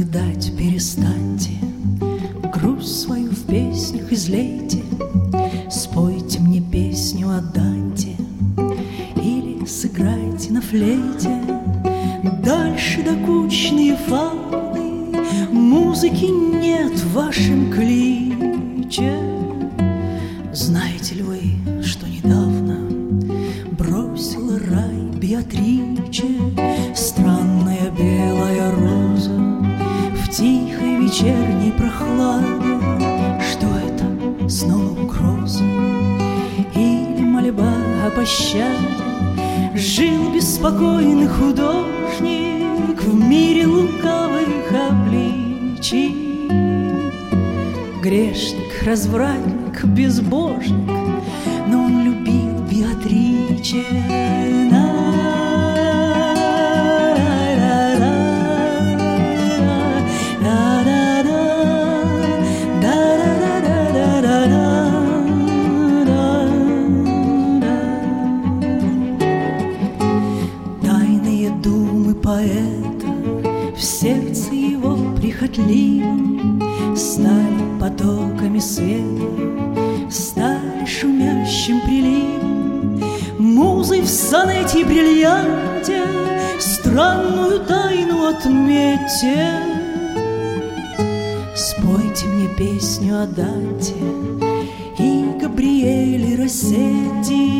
Рыдать перестаньте, грусть свою в песнях излейте, спойте мне песню о Данте или сыграйте на флейте. Дальше докучные фалы, музыки нет в вашем кличе. Знаете ли вы, что недавно бросила рай Беатриче? Странная белая роза в тихой вечерней прохладе. Что это, снова угроза или мольба о пощаде? Жил беспокойный художник в мире лукавых обличий. Грешник, развратник, безбожник, но он любил Беатриче. Тайные думы поэта в сердце его прихотливом стали потоками света, стали шумящим приливом, музой в сонете и бриллианте странную тайну отметьте. Спойте мне песню о Данте и Габриэле Россетти.